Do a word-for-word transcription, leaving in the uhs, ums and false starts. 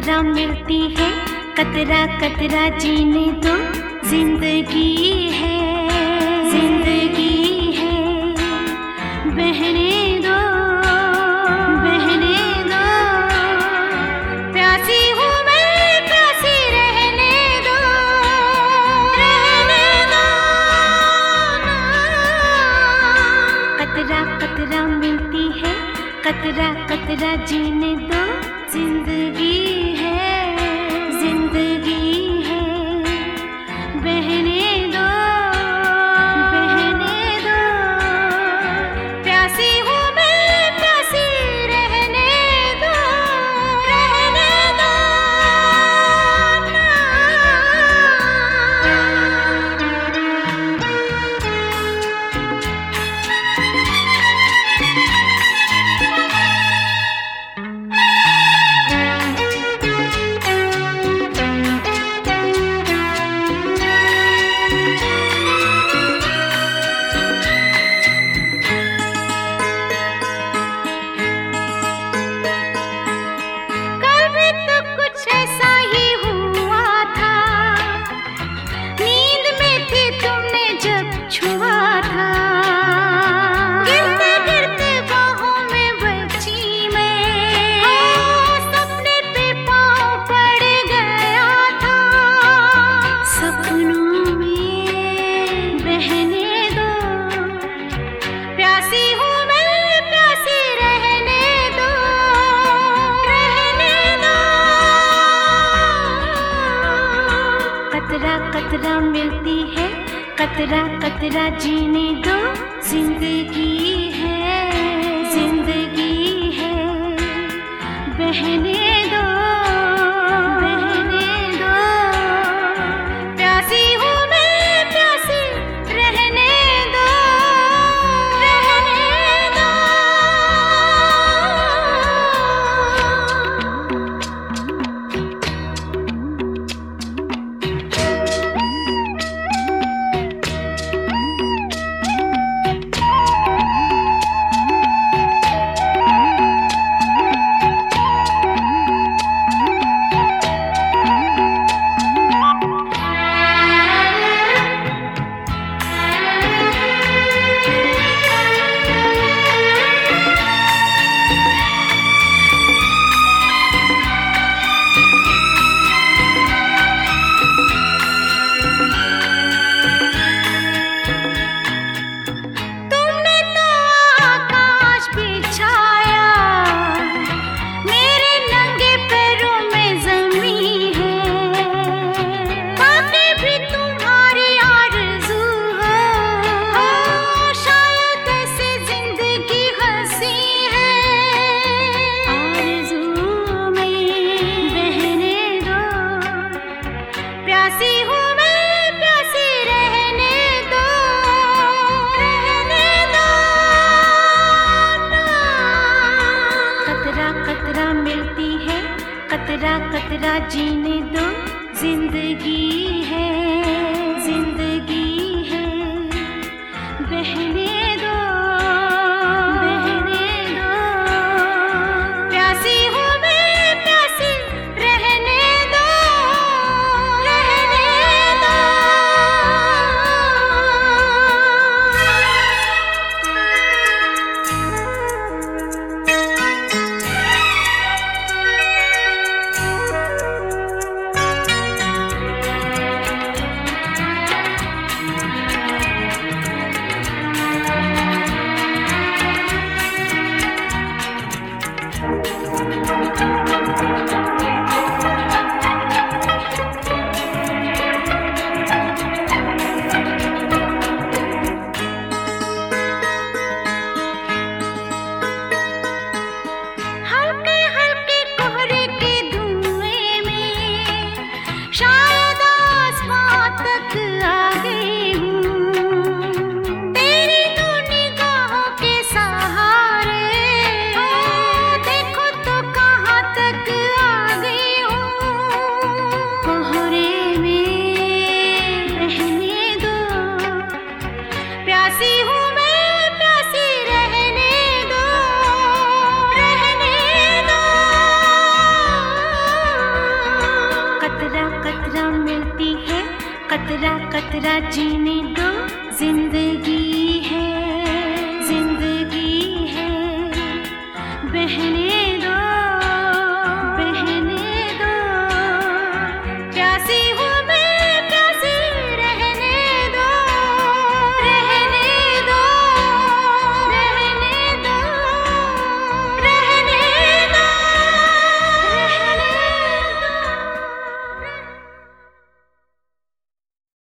कतरा मिलती है, कतरा कतरा जीने दो, जिंदगी है, जिंदगी है, बहने दो, बहने दो, प्यासी हूँ मैं, प्यासी रहने दो, रहने दो। कतरा कतरा मिलती है, कतरा कतरा जीने दो, जिंदगी है, जिंदगी है, बहने दो, बहने दो, प्यासी हूँ मैं, प्यासी रहने दो, रहने दो। कतरा कतरा मिलती है, कतरा कतरा जीने दो, जिंदगी है, जिंदगी है, बहने दो, बहने दो, प्यासी हूँ मैं, प्यासी रहने दो, रहने दो। कतरा मिलती है, कतरा कतरा जीने दो, जिंदगी है, जिंदगी है, बहने दो, बहने दो, प्यासी हूँ मैं, प्यासी रहने दो, रहने दो। कतरा कतरा जीने दो, जिंदगी है जिंदगी है बहने